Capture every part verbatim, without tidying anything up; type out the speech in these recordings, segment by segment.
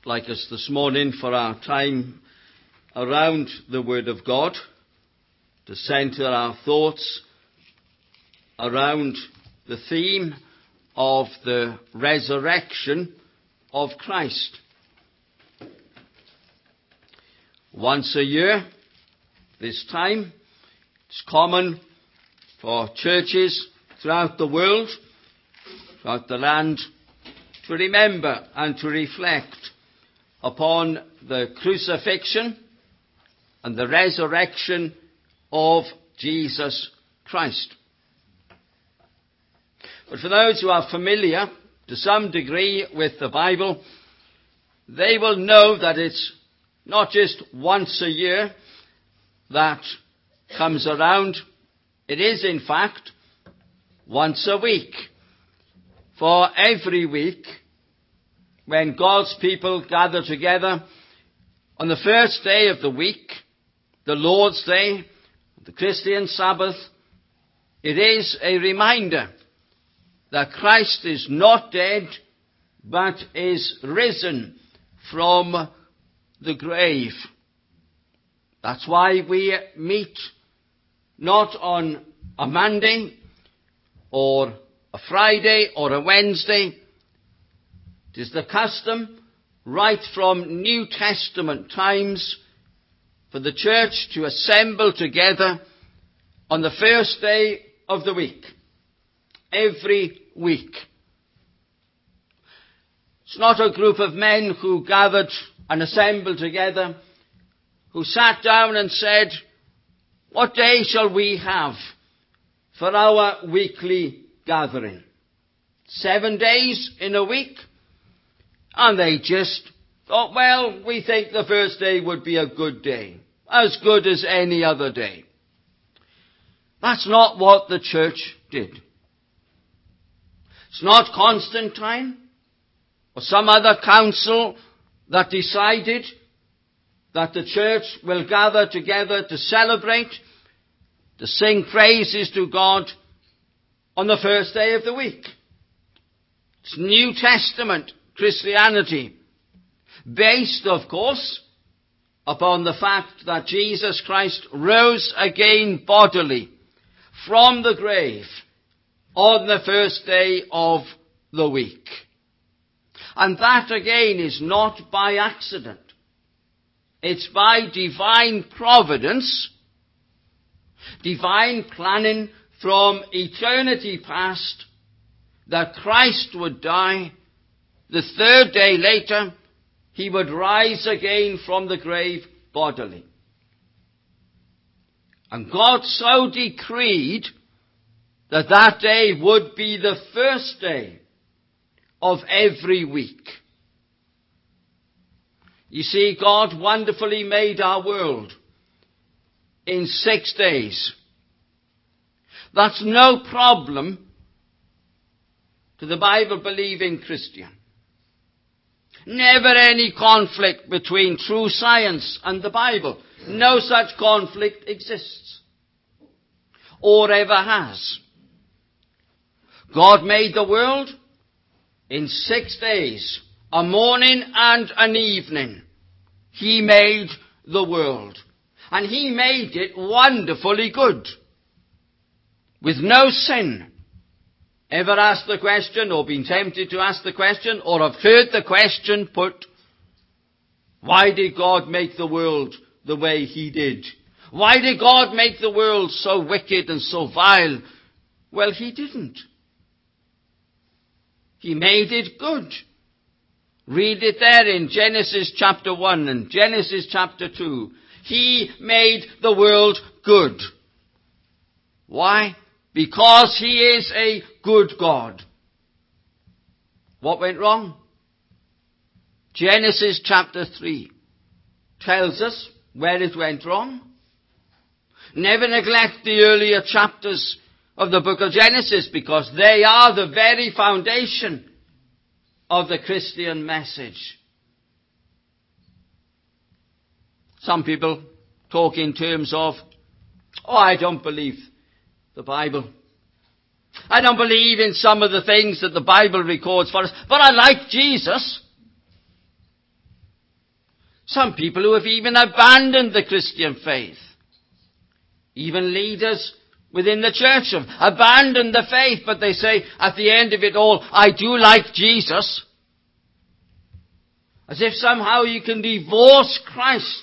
like us this morning for our time around the Word of God, to centre our thoughts around the theme of the resurrection of Christ. Once a year, this time, it's common for churches throughout the world, throughout the land, to remember and to reflect upon the crucifixion and the resurrection of Jesus Christ. But for those who are familiar to some degree with the Bible, they will know that it's not just once a year that comes around. It is, in fact, once a week. For every week, when God's people gather together on the first day of the week, the Lord's Day, the Christian Sabbath, it is a reminder that Christ is not dead, but is risen from the grave. That's why we meet not on a Monday or a Friday or a Wednesday. It is the custom right from New Testament times for the church to assemble together on the first day of the week, every week. It's not a group of men who gathered and assembled together, who sat down and said, "What day shall we have for our weekly gathering?" Seven days in a week? And they just thought, well, we think the first day would be a good day, as good as any other day. That's not what the church did. It's not Constantine or some other council that decided that the church will gather together to celebrate, to sing praises to God on the first day of the week. It's New Testament Christianity, based, of course, upon the fact that Jesus Christ rose again bodily from the grave on the first day of the week. And that again is not by accident. It's by divine providence, divine planning from eternity past, that Christ would die. The third day later, he would rise again from the grave bodily. And God so decreed that that day would be the first day of every week. You see, God wonderfully made our world in six days. That's no problem to the Bible-believing Christian. Never any conflict between true science and the Bible. No such conflict exists, or ever has. God made the world in six days, a morning and an evening. He made the world. And he made it wonderfully good, with no sin. Ever asked the question, or been tempted to ask the question, or have heard the question put, why did God make the world the way he did? Why did God make the world so wicked and so vile? Well, he didn't. He made it good. Read it there in Genesis chapter one and Genesis chapter two. He made the world good. Why? Because he is a good God. What went wrong? Genesis chapter three tells us where it went wrong. Never neglect the earlier chapters of the book of Genesis, because they are the very foundation of the Christian message. Some people talk in terms of, oh, I don't believe the Bible. I don't believe in some of the things that the Bible records for us, but I like Jesus. Some people who have even abandoned the Christian faith. Even leaders within the church have abandoned the faith, but they say at the end of it all, I do like Jesus. As if somehow you can divorce Christ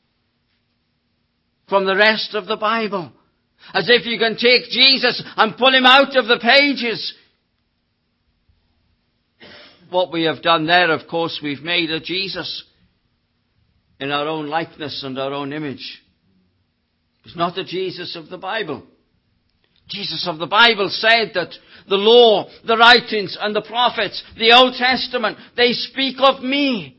from the rest of the Bible. As if you can take Jesus and pull him out of the pages. What we have done there, of course, we've made a Jesus in our own likeness and our own image. It's not the Jesus of the Bible. Jesus of the Bible said that the law, the writings and the prophets, the Old Testament, they speak of me.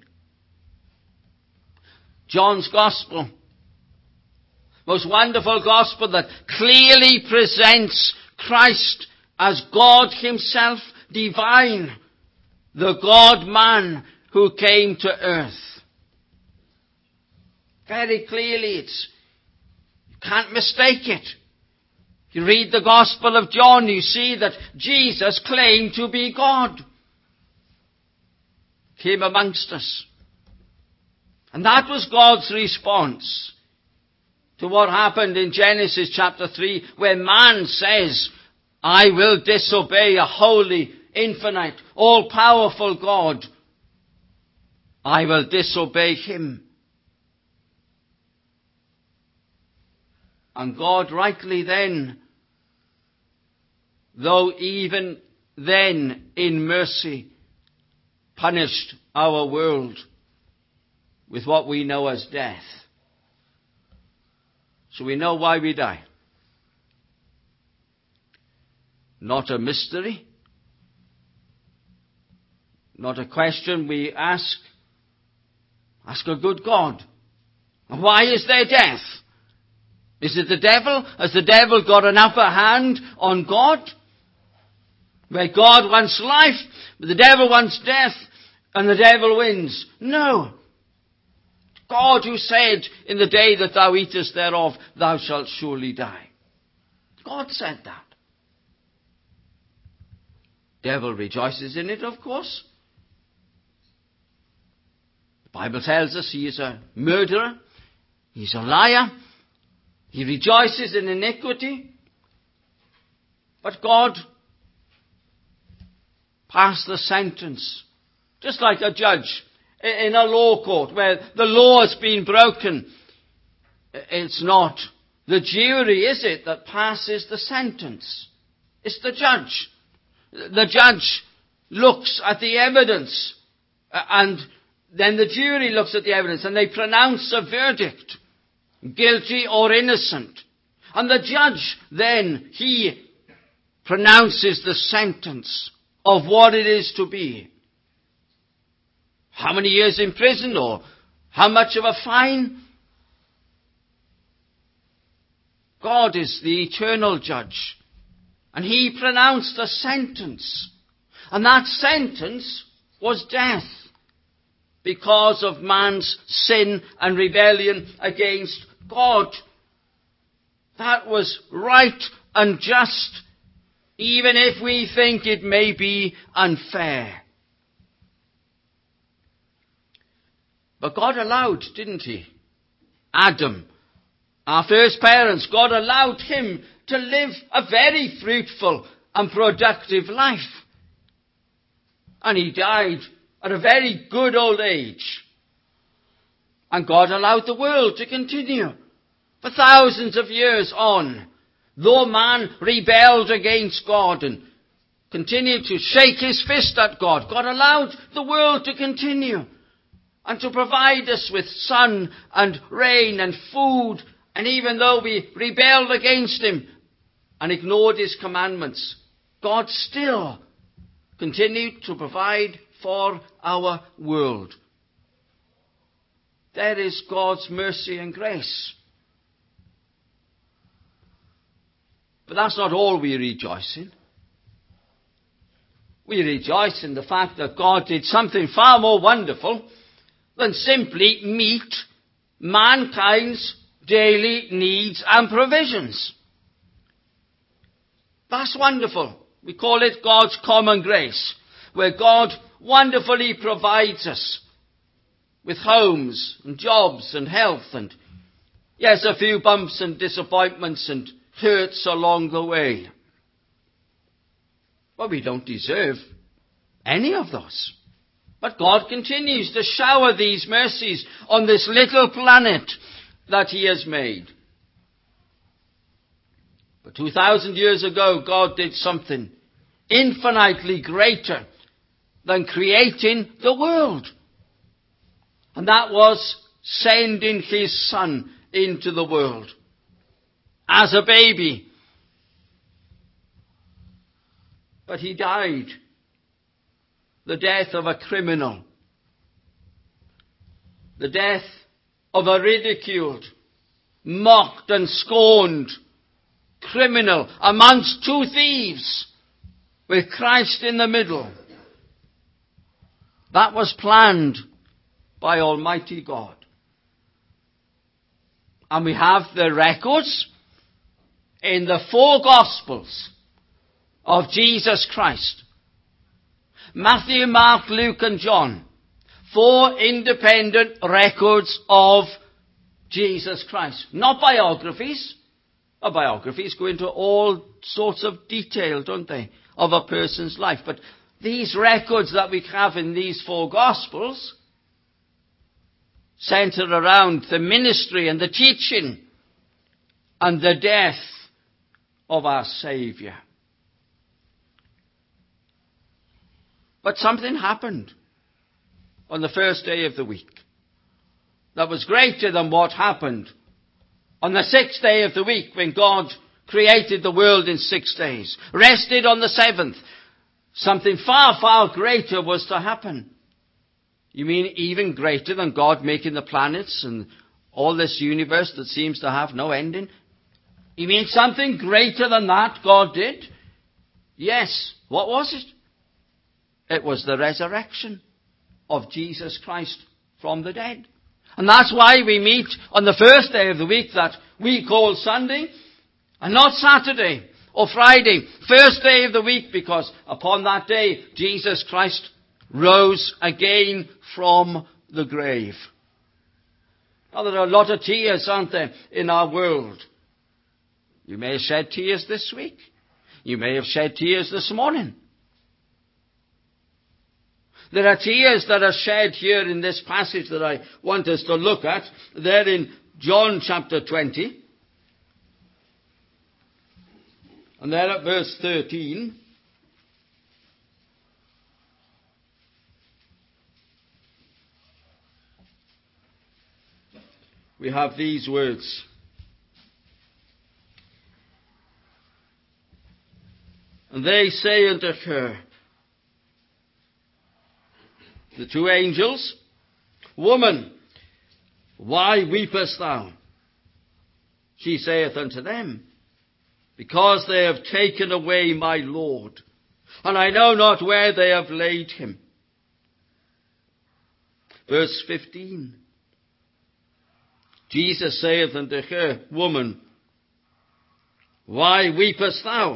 John's Gospel, most wonderful Gospel that clearly presents Christ as God himself, divine, the God-man who came to earth. Very clearly, it's, you can't mistake it. You read the Gospel of John, you see that Jesus claimed to be God. Came amongst us. And that was God's response to what happened in Genesis chapter three, where man says, I will disobey a holy, infinite, all-powerful God. I will disobey him. And God rightly then, though even then in mercy, punished our world with what we know as death. So we know why we die. Not a mystery. Not a question we ask. Ask a good God. Why is there death? Is it the devil? Has the devil got an upper hand on God? Where God wants life, but the devil wants death, and the devil wins. No. God who said, in the day that thou eatest thereof, thou shalt surely die. God said that. Devil rejoices in it, of course. The Bible tells us he is a murderer. He's a liar. He rejoices in iniquity. But God passed the sentence, just like a judge in a law court where the law has been broken. It's not the jury, is it, that passes the sentence? It's the judge. The judge looks at the evidence, and then the jury looks at the evidence, and they pronounce a verdict, guilty or innocent. And the judge then, he pronounces the sentence of what it is to be. How many years in prison, or how much of a fine? God is the eternal judge. And he pronounced a sentence. And that sentence was death. Because of man's sin and rebellion against God. That was right and just, even if we think it may be unfair. But God allowed, didn't he? Adam, our first parents, God allowed him to live a very fruitful and productive life. And he died at a very good old age. And God allowed the world to continue for thousands of years on. Though man rebelled against God and continued to shake his fist at God, God allowed the world to continue. And to provide us with sun and rain and food. And even though we rebelled against him and ignored his commandments, God still continued to provide for our world. There is God's mercy and grace. But that's not all we rejoice in. We rejoice in the fact that God did something far more wonderful than simply meet mankind's daily needs and provisions. That's wonderful. We call it God's common grace, where God wonderfully provides us with homes and jobs and health and, yes, a few bumps and disappointments and hurts along the way. But we don't deserve any of those. But God continues to shower these mercies on this little planet that he has made. But two thousand years ago, God did something infinitely greater than creating the world. And that was sending his Son into the world as a baby. But he died the death of a criminal, the death of a ridiculed, mocked and scorned criminal amongst two thieves with Christ in the middle. That was planned by Almighty God. And we have the records in the four Gospels of Jesus Christ. Matthew, Mark, Luke and John. Four independent records of Jesus Christ. Not biographies. Well, biographies go into all sorts of detail, don't they, of a person's life. But these records that we have in these four Gospels center around the ministry and the teaching and the death of our Saviour. But something happened on the first day of the week that was greater than what happened on the sixth day of the week when God created the world in six days, rested on the seventh. Something far, far greater was to happen. You mean even greater than God making the planets and all this universe that seems to have no ending? You mean something greater than that God did? Yes. What was it? It was the resurrection of Jesus Christ from the dead. And that's why we meet on the first day of the week that we call Sunday, and not Saturday or Friday. First day of the week, because upon that day, Jesus Christ rose again from the grave. Now, there are a lot of tears, aren't there, in our world. You may have shed tears this week. You may have shed tears this morning. There are tears that are shed here in this passage that I want us to look at. There in John chapter twenty. And there at verse thirteen. We have these words. And they say unto her, the two angels, Woman, why weepest thou? She saith unto them, Because they have taken away my Lord, and I know not where they have laid him. Verse fifteen. Jesus saith unto her, Woman, why weepest thou?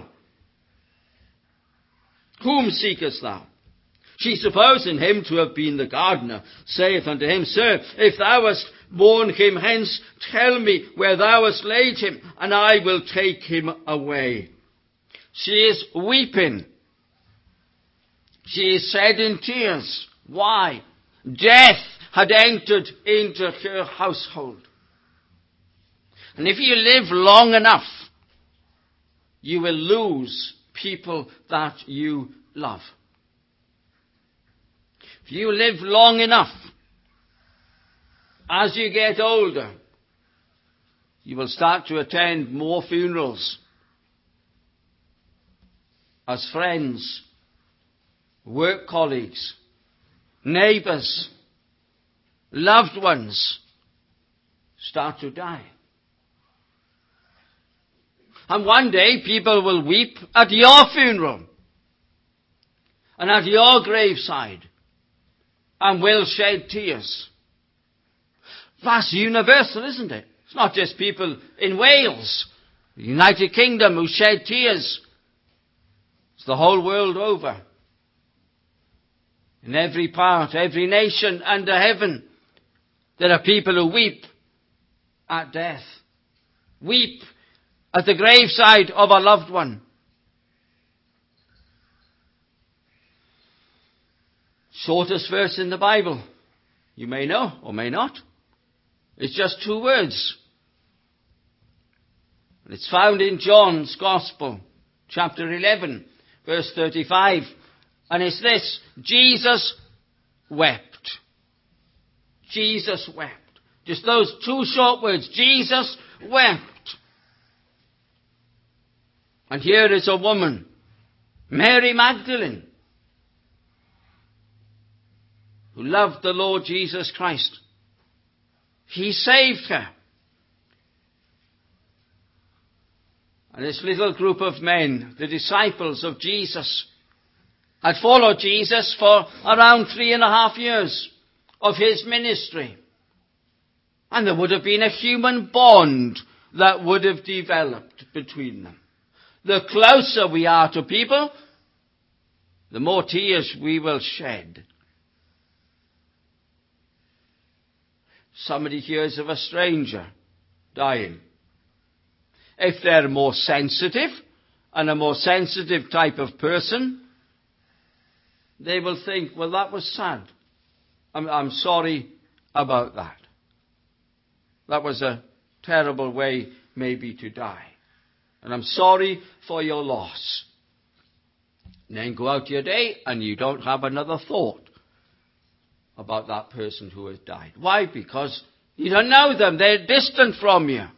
Whom seekest thou? She, supposing him to have been the gardener, saith unto him, Sir, if thou hast borne him hence, tell me where thou hast laid him, and I will take him away. She is weeping. She is shedding tears. Why? Death had entered into her household. And if you live long enough, you will lose people that you love. If you live long enough, as you get older, you will start to attend more funerals. As friends, work colleagues, neighbours, loved ones start to die. And one day people will weep at your funeral and at your graveside and will shed tears. That's universal, isn't it? It's not just people in Wales, the United Kingdom, who shed tears. It's the whole world over. In every part, every nation under heaven, There are people who weep at death. Weep at the graveside of a loved one. Shortest verse in the Bible, you may know or may not. It's just two words. And it's found in John's Gospel, chapter eleven, verse thirty-five. And it's this: Jesus wept. Jesus wept. Just those two short words. Jesus wept. And here is a woman, Mary Magdalene, who loved the Lord Jesus Christ. He saved her. And this little group of men, the disciples of Jesus, had followed Jesus for around three and a half years of his ministry. And there would have been a human bond that would have developed between them. The closer we are to people, the more tears we will shed. Somebody hears of a stranger dying. If they're more sensitive, and a more sensitive type of person, they will think, well, that was sad. I'm, I'm sorry about that. That was a terrible way maybe to die. And I'm sorry for your loss. And then go out your day and you don't have another thought about that person who has died. Why? Because you don't know them. They're distant from you.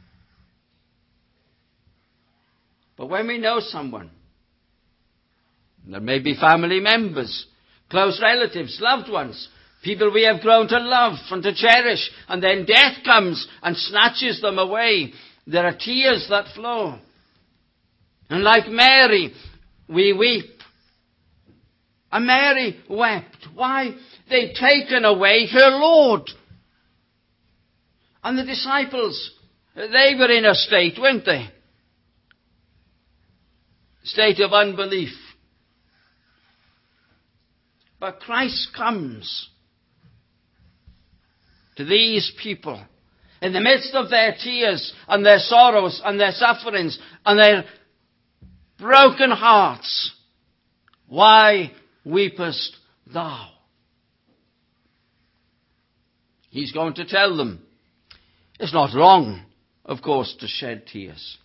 But when we know someone, there may be family members, close relatives, loved ones, people we have grown to love and to cherish, and then death comes and snatches them away, there are tears that flow. And like Mary, we weep. And Mary wept. Why? They'd taken away her Lord. And the disciples, they were in a state, weren't they? State of unbelief. But Christ comes to these people in the midst of their tears and their sorrows and their sufferings and their broken hearts. Why weepest thou? He's going to tell them. It's not wrong, of course, to shed tears.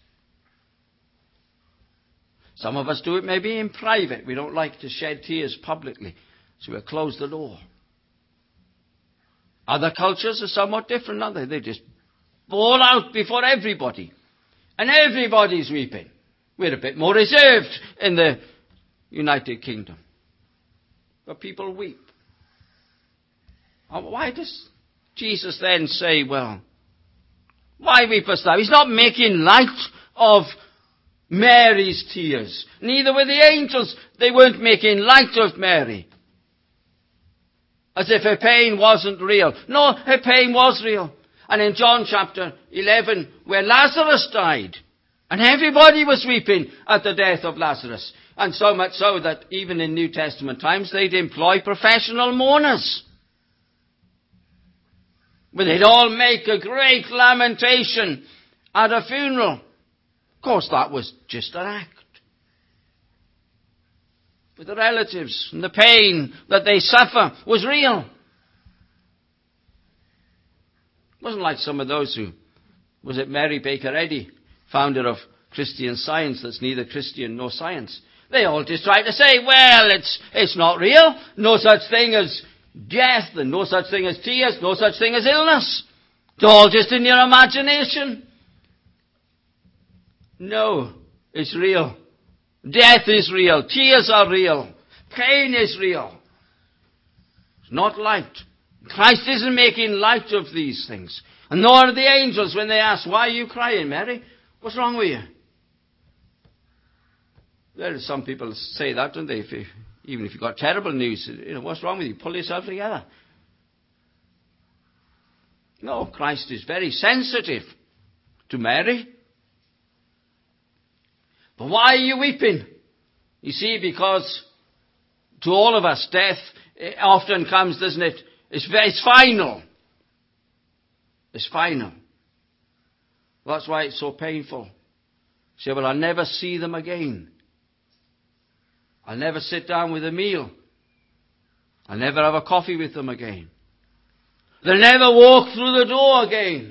Some of us do it maybe in private. We don't like to shed tears publicly, so we'll close the door. Other cultures are somewhat different, aren't they? They just bawl out before everybody. And everybody's weeping. We're a bit more reserved in the United Kingdom. But people weep. Why does Jesus then say, well, why weepest thou? He's not making light of Mary's tears. Neither were the angels. They weren't making light of Mary. As if her pain wasn't real. No, her pain was real. And in John chapter eleven, where Lazarus died, and everybody was weeping at the death of Lazarus. And so much so that even in New Testament times, they'd employ professional mourners. But they'd all make a great lamentation at a funeral. Of course, that was just an act. But the relatives and the pain that they suffer was real. It wasn't like some of those who, was it Mary Baker Eddy, founder of Christian Science, that's neither Christian nor science. They all just try to say, well, it's, it's not real. No such thing as death and no such thing as tears, no such thing as illness. It's all just in your imagination. No, it's real. Death is real. Tears are real. Pain is real. It's not light. Christ isn't making light of these things. And nor are the angels when they ask, why are you crying, Mary? What's wrong with you? There are some people say that, don't they? If you, even if you've got terrible news, you know, what's wrong with you? Pull yourself together. No, Christ is very sensitive to Mary. But why are you weeping? You see, because to all of us, death often comes, doesn't it? It's, it's final. is final. That's why it's so painful. You say, well, I'll never see them again. I'll never sit down with a meal. I'll never have a coffee with them again. They'll never walk through the door again.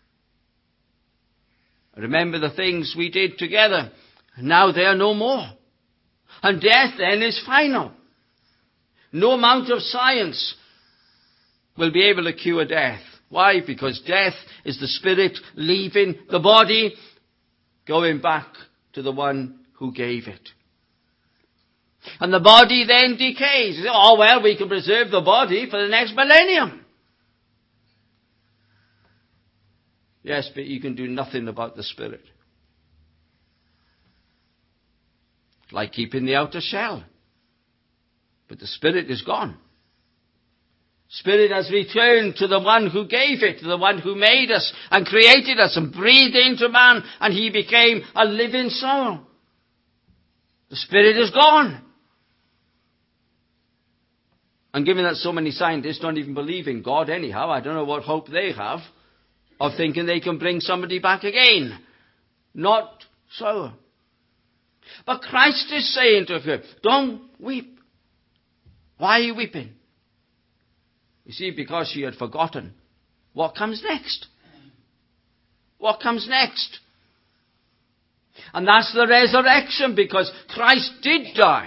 I remember the things we did together. And now they are no more. And death then is final. No amount of science will be able to cure death. Why? Because death is the spirit leaving the body, going back to the one who gave it. And the body then decays. Oh, well, we can preserve the body for the next millennium. Yes, but you can do nothing about the spirit. Like keeping the outer shell. But the spirit is gone. Spirit has returned to the one who gave it, to the one who made us and created us and breathed into man, and he became a living soul. The spirit is gone. And given that so many scientists don't even believe in God anyhow, I don't know what hope they have of thinking they can bring somebody back again. Not so. But Christ is saying to her, don't weep. Why are you weeping? You see, because she had forgotten what comes next. What comes next? And that's the resurrection, because Christ did die.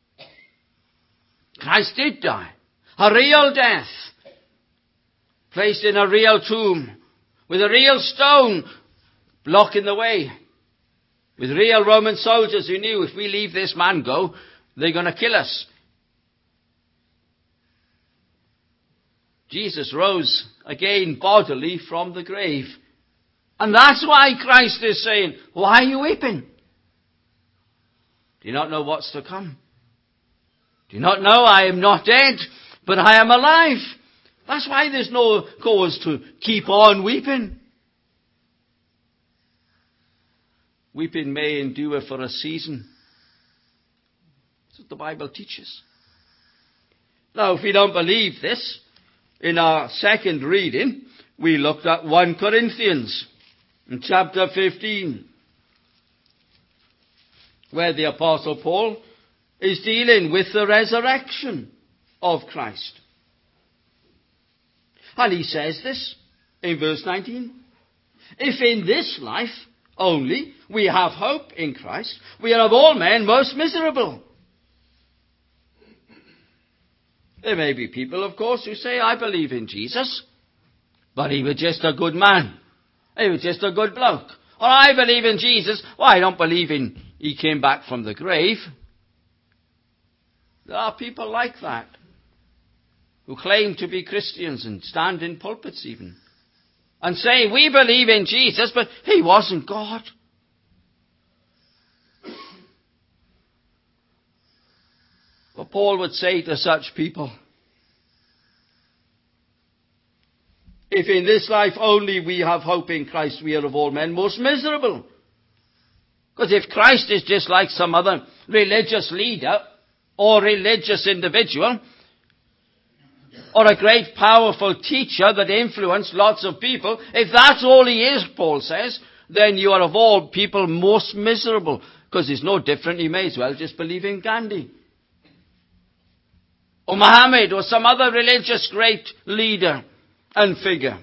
Christ did die. A real death. Placed in a real tomb. With a real stone blocking the way. With real Roman soldiers who knew if we leave this man go, they're going to kill us. Jesus rose again bodily from the grave. And that's why Christ is saying, why are you weeping? Do you not know what's to come? Do you not know I am not dead, but I am alive? That's why there's no cause to keep on weeping. Weeping may endure for a season. That's what the Bible teaches. Now, if we don't believe this, in our second reading, we looked at First Corinthians in chapter fifteen, where the Apostle Paul is dealing with the resurrection of Christ. And he says this in verse nineteen. If in this life only we have hope in Christ, we are of all men most miserable. There may be people, of course, who say, I believe in Jesus, but he was just a good man. He was just a good bloke. Or I believe in Jesus. Well, I don't believe in he came back from the grave. There are people like that who claim to be Christians and stand in pulpits even and say, we believe in Jesus, but he wasn't God. But Paul would say to such people, if in this life only we have hope in Christ, we are of all men most miserable. Because if Christ is just like some other religious leader or religious individual, or a great powerful teacher that influenced lots of people, if that's all he is, Paul says, then you are of all people most miserable. Because it's no different, you may as well just believe in Gandhi. Or Muhammad, or some other religious great leader and figure.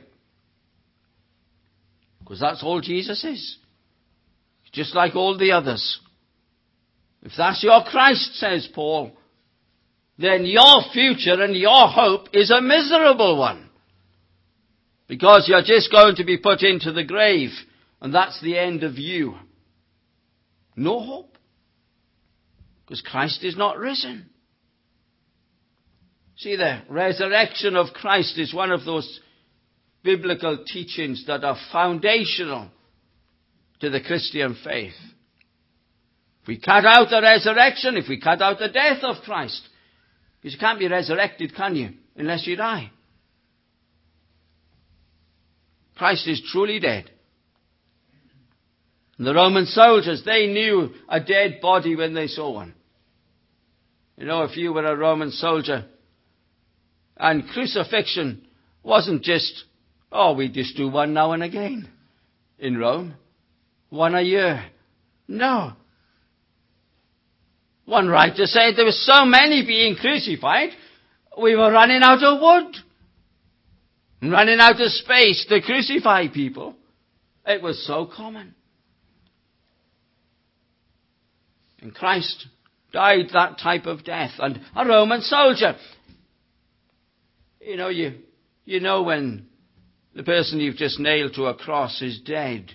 Because that's all Jesus is. Just like all the others. If that's your Christ, says Paul, then your future and your hope is a miserable one. Because you're just going to be put into the grave, and that's the end of you. No hope. Because Christ is not risen. See, the resurrection of Christ is one of those biblical teachings that are foundational to the Christian faith. If we cut out the resurrection, if we cut out the death of Christ, because you can't be resurrected, can you, unless you die? Christ is truly dead. And the Roman soldiers, they knew a dead body when they saw one. You know, if you were a Roman soldier, and crucifixion wasn't just Oh, we just do one now and again in Rome. One a year. No. One writer said there were so many being crucified, we were running out of wood. Running out of space to crucify people. It was so common. And Christ died that type of death. And a Roman soldier, you know, you, you know when the person you've just nailed to a cross is dead.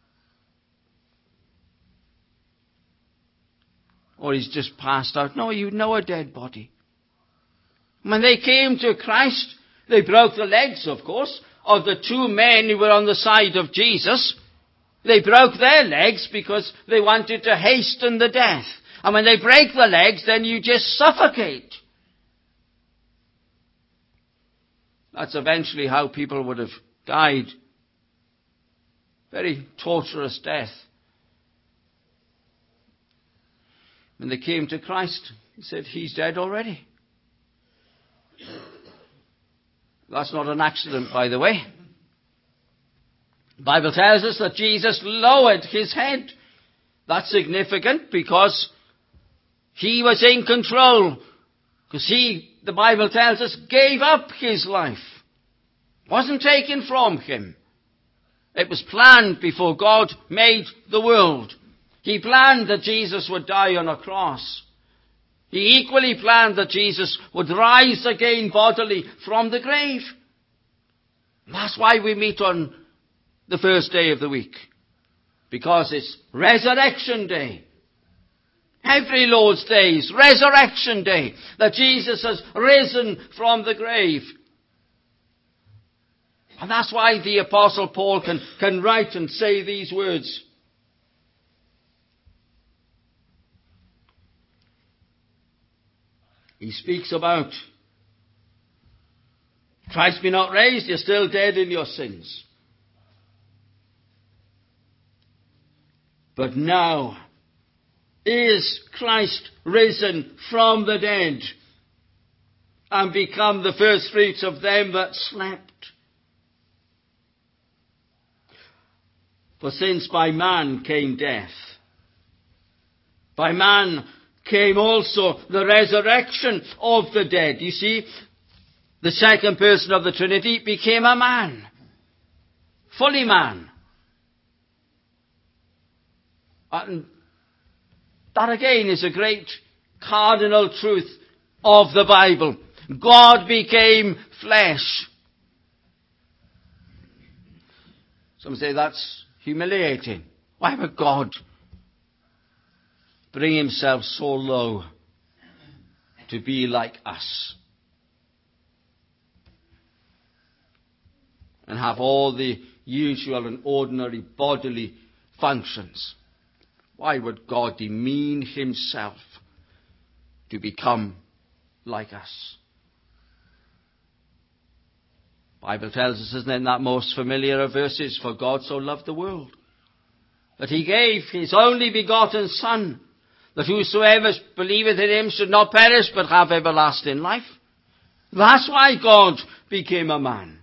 Or he's just passed out. No, you know a dead body. When they came to Christ, they broke the legs, of course, of the two men who were on the side of Jesus. They broke their legs because they wanted to hasten the death. And when they break the legs, then you just suffocate. That's eventually how people would have died. Very torturous death. When they came to Christ, he said, he's dead already. That's not an accident, by the way. The Bible tells us that Jesus lowered his head. That's significant because he was in control. Because he, the Bible tells us, gave up his life. It wasn't taken from him. It was planned before God made the world. He planned that Jesus would die on a cross. He equally planned that Jesus would rise again bodily from the grave. And that's why we meet on the first day of the week. Because it's Resurrection Day. Every Lord's Day is Resurrection Day. That Jesus has risen from the grave. And that's why the Apostle Paul can, can write and say these words. He speaks about Christ be not raised, you're still dead in your sins. But now is Christ risen from the dead and become the first fruits of them that slept. For since by man came death, by man came also the resurrection of the dead. You see, the second person of the Trinity became a man. Fully man. And that again is a great cardinal truth of the Bible. God became flesh. Some say that's humiliating. Why would God bring himself so low to be like us and have all the usual and ordinary bodily functions? Why would God demean himself to become like us? The Bible tells us, isn't it, in that most familiar of verses, for God so loved the world that he gave his only begotten Son, that whosoever believeth in him should not perish but have everlasting life. That's why God became a man.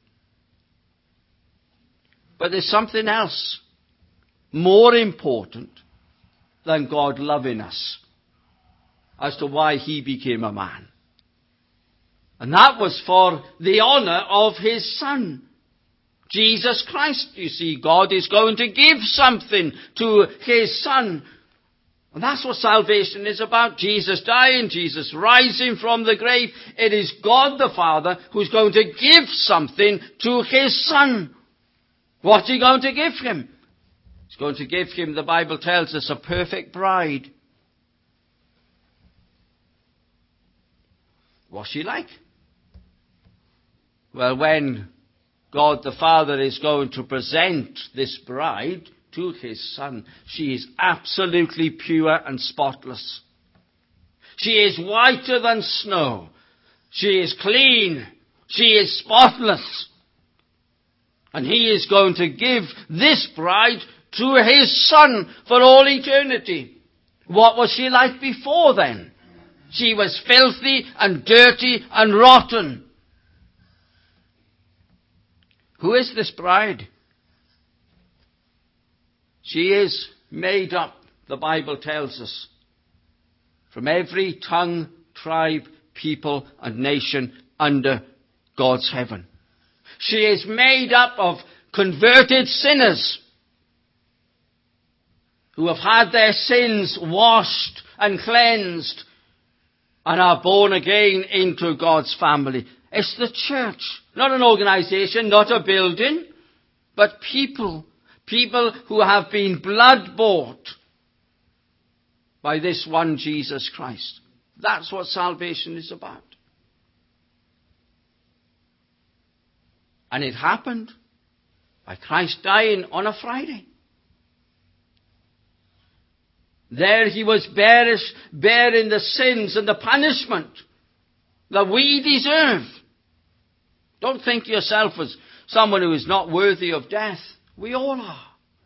But there's something else more important than God loving us as to why he became a man. And that was for the honor of his Son, Jesus Christ. You see, God is going to give something to his Son. And that's what salvation is about. Jesus dying, Jesus rising from the grave. It is God the Father who's going to give something to his Son. What's he going to give him? He's going to give him, the Bible tells us, a perfect bride. What's she like? Well, when God the Father is going to present this bride to his Son, she is absolutely pure and spotless. She is whiter than snow. She is clean. She is spotless. And he is going to give this bride to his Son for all eternity. What was she like before then? She was filthy and dirty and rotten. Who is this bride? She is made up, the Bible tells us, from every tongue, tribe, people, and nation under God's heaven. She is made up of converted sinners who have had their sins washed and cleansed and are born again into God's family. It's the church, not an organization, not a building, but people. People who have been blood-bought by this one Jesus Christ. That's what salvation is about. And it happened by Christ dying on a Friday. There he was bearish, bearing the sins and the punishment that we deserve. Don't think yourself as someone who is not worthy of death. We all are.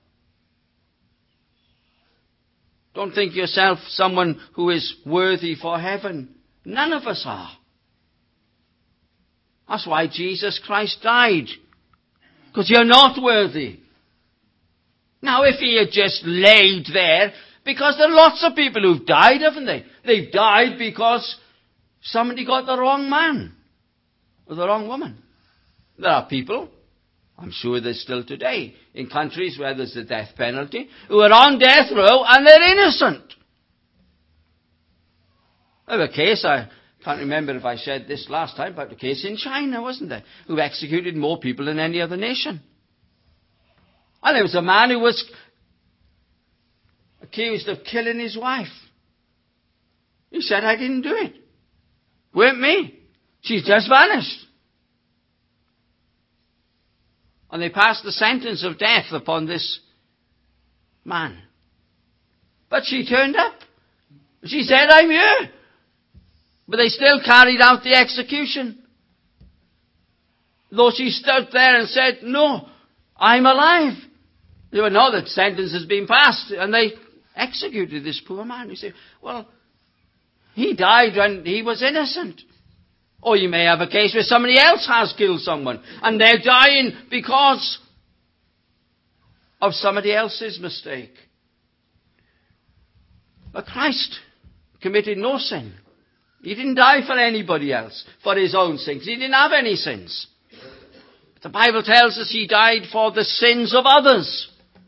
Don't think yourself someone who is worthy for heaven. None of us are. That's why Jesus Christ died. Because you're not worthy. Now, if he had just laid there, because there are lots of people who've died, haven't they? They've died because somebody got the wrong man or the wrong woman. There are people, I'm sure there's still today, in countries where there's the death penalty, who are on death row and they're innocent. I have a case, I can't remember if I said this last time, but a case in China, wasn't there, who executed more people than any other nation. And there was a man who was accused of killing his wife. He said, I didn't do it. Weren't me. She's just vanished. And they passed the sentence of death upon this man. But she turned up. She said, I'm here. But they still carried out the execution. Though she stood there and said, no, I'm alive. They would know that sentence has been passed. And they executed this poor man. You say, well, he died when he was innocent. Or you may have a case where somebody else has killed someone and they're dying because of somebody else's mistake. But Christ committed no sin. He didn't die for anybody else, for his own sins. He didn't have any sins. The Bible tells us he died for the sins of others.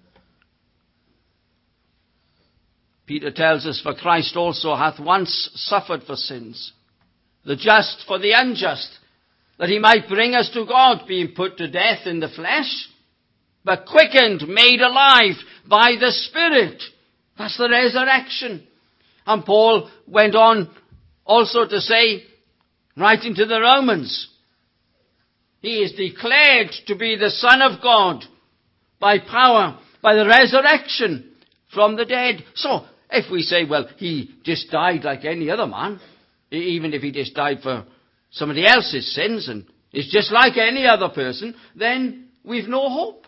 Peter tells us, for Christ also hath once suffered for sins, the just for the unjust, that he might bring us to God, being put to death in the flesh, but quickened, made alive by the Spirit. That's the resurrection. And Paul went on also to say, writing to the Romans, he is declared to be the Son of God by power, by the resurrection from the dead. So, if we say, well, he just died like any other man, even if he just died for somebody else's sins and is just like any other person, then we've no hope.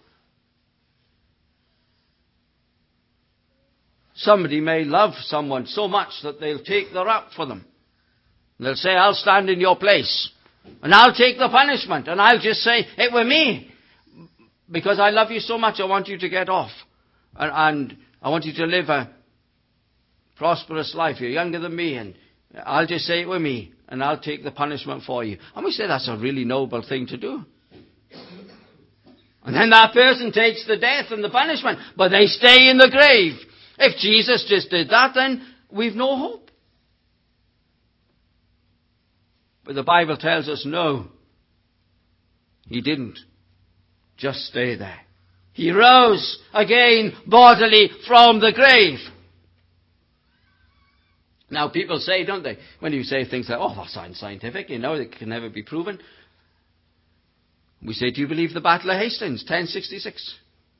Somebody may love someone so much that they'll take the rap for them. They'll say, I'll stand in your place and I'll take the punishment and I'll just say, it were me. Because I love you so much, I want you to get off. And, and I want you to live a prosperous life. You're younger than me and I'll just say it were me and I'll take the punishment for you. And we say that's a really noble thing to do. And then that person takes the death and the punishment, but they stay in the grave. If Jesus just did that, then we've no hope. But the Bible tells us no, he didn't just stay there. He rose again bodily from the grave. Now people say, don't they, when you say things like, oh, that's unscientific, you know, it can never be proven. We say, do you believe the Battle of Hastings, ten sixty-six?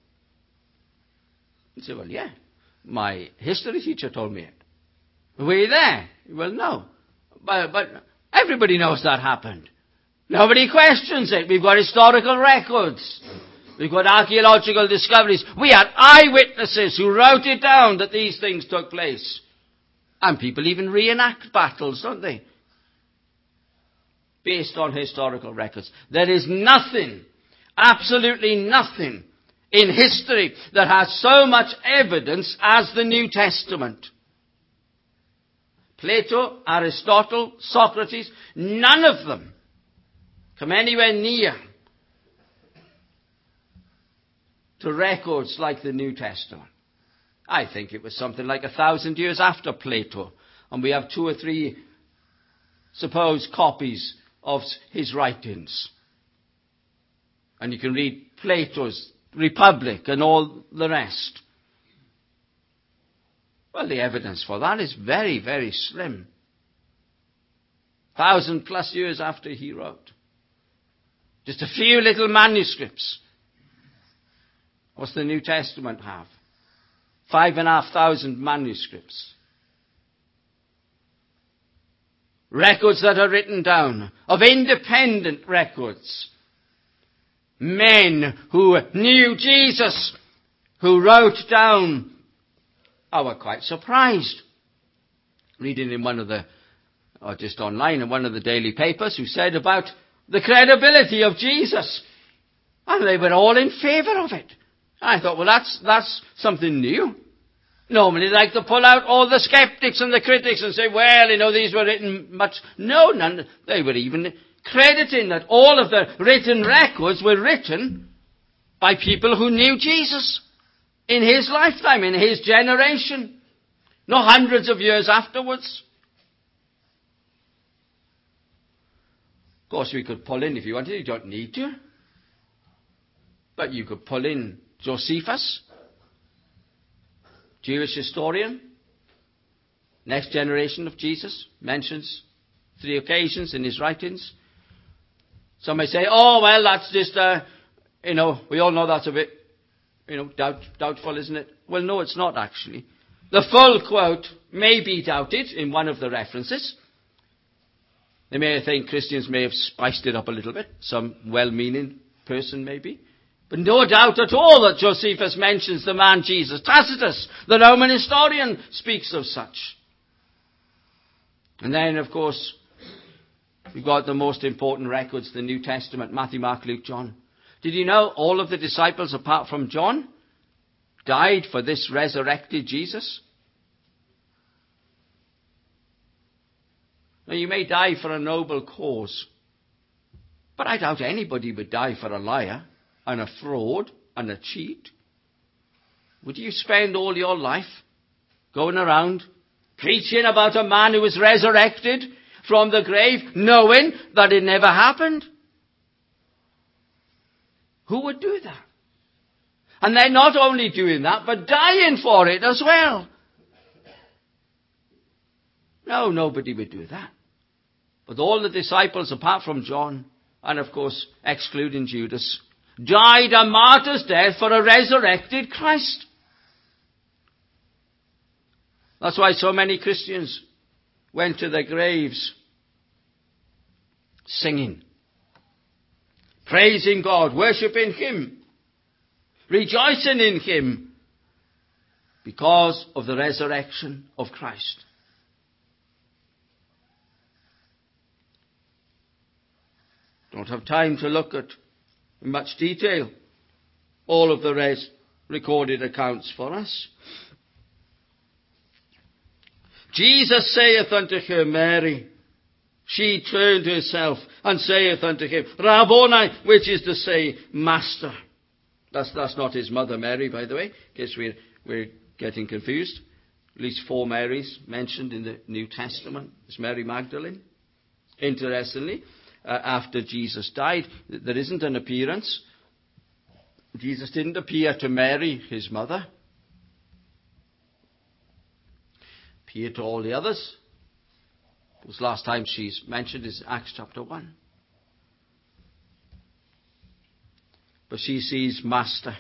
You say, well, yeah. My history teacher told me it. Were you there? Well, no. But, but everybody knows that happened. Nobody questions it. We've got historical records. We've got archaeological discoveries. We had eyewitnesses who wrote it down that these things took place. And people even reenact battles, don't they? Based on historical records. There is nothing Absolutely nothing in history that has so much evidence as the New Testament. Plato, Aristotle, Socrates, none of them come anywhere near to records like the New Testament. I think it was something like a thousand years after Plato, and we have two or three supposed copies of his writings. And you can read Plato's Republic and all the rest. Well, the evidence for that is very, very slim. Thousand plus years after he wrote. Just a few little manuscripts. What's the New Testament have? Five and a half thousand manuscripts. Records that are written down, of independent records. Men who knew Jesus, who wrote down. I was quite surprised. Reading in one of the, or just online in one of the daily papers, who said about the credibility of Jesus. And they were all in favour of it. I thought, well, that's, that's something new. Normally they like to pull out all the skeptics and the critics and say, well, you know, these were written much. No, none. They were even crediting that all of the written records were written by people who knew Jesus in his lifetime, in his generation. Not hundreds of years afterwards. Of course, we could pull in if you wanted. You don't need to. But you could pull in Josephus, Jewish historian, next generation of Jesus, mentions three occasions in his writings. Some may say, oh, well, that's just, uh, you know, we all know that's a bit, you know, doubt, doubtful, isn't it? Well, no, it's not actually. The full quote may be doubted in one of the references. They may think Christians may have spiced it up a little bit, some well-meaning person maybe. But no doubt at all that Josephus mentions the man Jesus. Tacitus, the Roman historian, speaks of such. And then, of course, we've got the most important records, the New Testament, Matthew, Mark, Luke, John. Did you know all of the disciples, apart from John, died for this resurrected Jesus? Now, you may die for a noble cause, but I doubt anybody would die for a liar and a fraud and a cheat. Would you spend all your life going around preaching about a man who was resurrected from the grave, knowing that it never happened? Who would do that? And they're not only doing that, but dying for it as well. No, nobody would do that. But all the disciples, apart from John, and of course excluding Judas, died a martyr's death for a resurrected Christ. That's why so many Christians went to their graves singing, praising God, worshipping him, rejoicing in him because of the resurrection of Christ. Don't have time to look at in much detail all of the res- recorded accounts for us. Jesus saith unto her, Mary. She turned herself and saith unto him, Rabboni, which is to say, Master. That's, that's not his mother Mary, by the way, in case we're, we're getting confused. At least four Marys mentioned in the New Testament. It's Mary Magdalene. Interestingly, uh, after Jesus died, there isn't an appearance. Jesus didn't appear to Mary, his mother. Appeared to all the others. This last time she's mentioned is Acts chapter one. But she sees Master.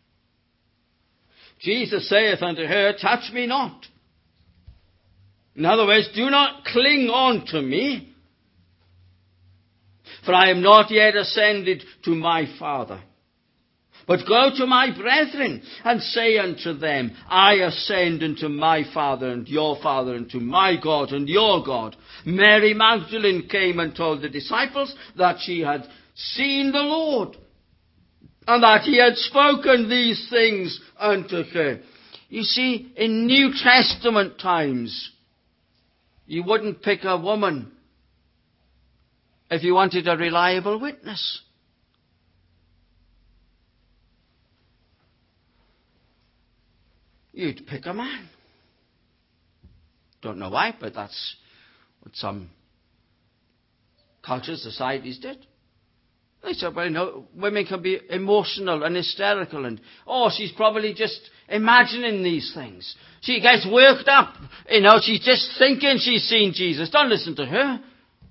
Jesus saith unto her, touch me not. In other words, do not cling on to me, for I am not yet ascended to my Father. But go to my brethren and say unto them, I ascend unto my Father and your Father, and to my God and your God. Mary Magdalene came and told the disciples that she had seen the Lord, and that he had spoken these things unto her. You see, in New Testament times, you wouldn't pick a woman if you wanted a reliable witness. You'd pick a man. Don't know why, but that's what some cultures, societies did. They said, well, you know, women can be emotional and hysterical, and, oh, she's probably just imagining these things. She gets worked up. You know, she's just thinking she's seen Jesus. Don't listen to her.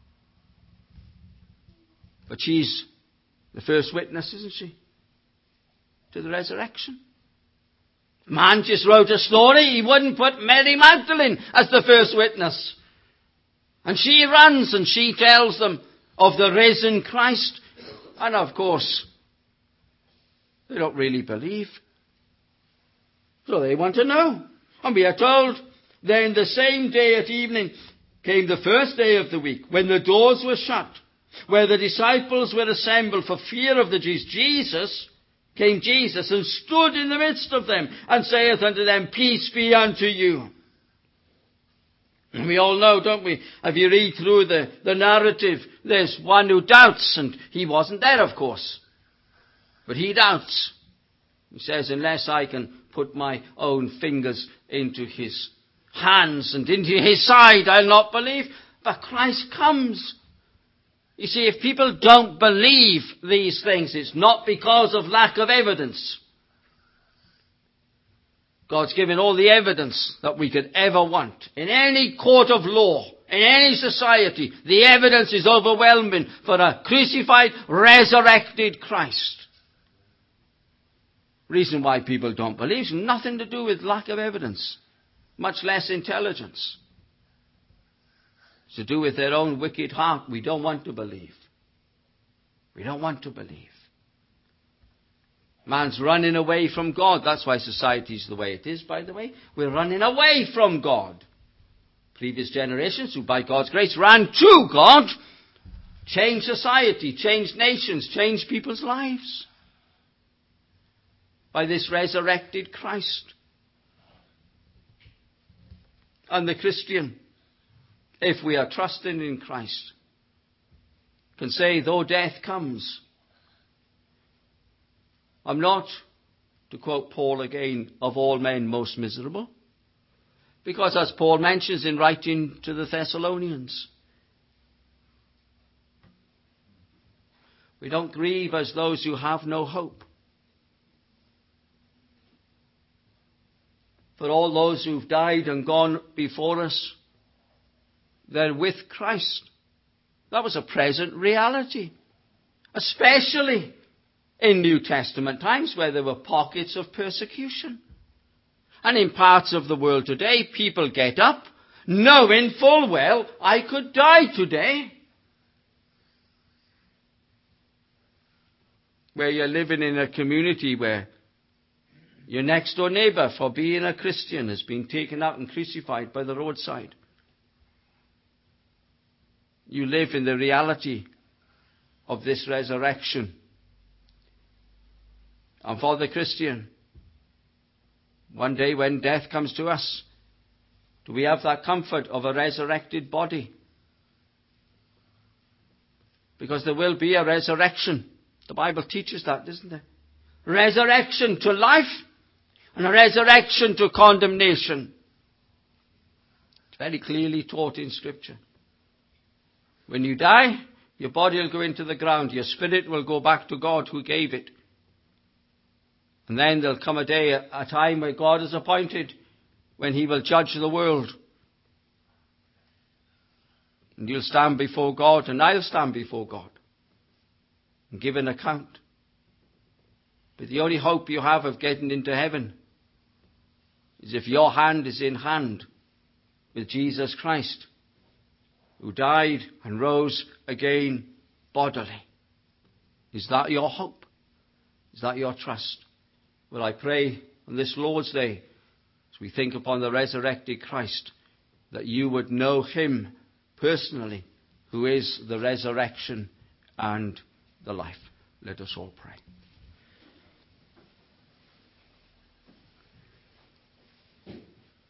But she's the first witness, isn't she, to the resurrection? Man just wrote a story. He wouldn't put Mary Magdalene as the first witness. And she runs and she tells them of the risen Christ. And of course, they don't really believe. So they want to know. And we are told, then the same day at evening came the first day of the week, when the doors were shut, where the disciples were assembled for fear of the Jews. Jesus came Jesus and stood in the midst of them and saith unto them, peace be unto you. And we all know, don't we, if you read through the, the narrative, there's one who doubts, and he wasn't there, of course. But he doubts. He says, unless I can put my own fingers into his hands and into his side, I'll not believe. But Christ comes. You see, if people don't believe these things, it's not because of lack of evidence. God's given all the evidence that we could ever want. In any court of law, in any society, the evidence is overwhelming for a crucified, resurrected Christ. Reason why people don't believe is nothing to do with lack of evidence, much less intelligence. It's to do with their own wicked heart. We don't want to believe. We don't want to believe. Man's running away from God. That's why society's the way it is, by the way. We're running away from God. Previous generations, who by God's grace ran to God, changed society, changed nations, changed people's lives by this resurrected Christ. And the Christian, if we are trusting in Christ, can say, though death comes, I'm not, to quote Paul again, of all men most miserable. Because as Paul mentions in writing to the Thessalonians, we don't grieve as those who have no hope. For all those who've died and gone before us, they're with Christ. That was a present reality. Especially in New Testament times where there were pockets of persecution. And in parts of the world today, people get up knowing full well, I could die today. Where you're living in a community where your next door neighbour, for being a Christian, has been taken out and crucified by the roadside. You live in the reality of this resurrection. And for the Christian, one day when death comes to us, do we have that comfort of a resurrected body? Because there will be a resurrection. The Bible teaches that, doesn't it? Resurrection to life and a resurrection to condemnation. It's very clearly taught in Scripture. When you die, your body will go into the ground. Your spirit will go back to God who gave it. And then there'll come a day, a time where God is appointed, when he will judge the world. And you'll stand before God, and I'll stand before God and give an account. But the only hope you have of getting into heaven is if your hand is in hand with Jesus Christ, who died and rose again bodily. Is that your hope? Is that your trust? Well, I pray on this Lord's Day, as we think upon the resurrected Christ, that you would know him personally, who is the resurrection and the life. Let us all pray.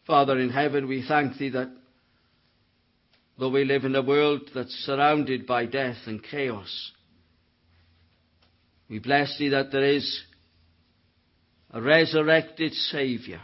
Father in heaven, we thank thee that though we live in a world that's surrounded by death and chaos, we bless thee that there is a resurrected Saviour,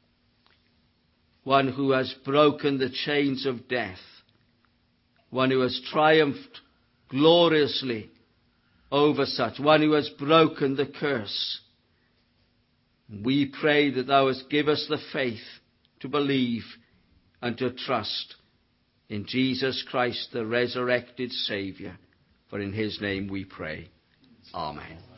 one who has broken the chains of death, one who has triumphed gloriously over such, one who has broken the curse. We pray that thou hast give us the faith to believe and to trust in Jesus Christ, the resurrected Saviour. For in his name we pray. Amen.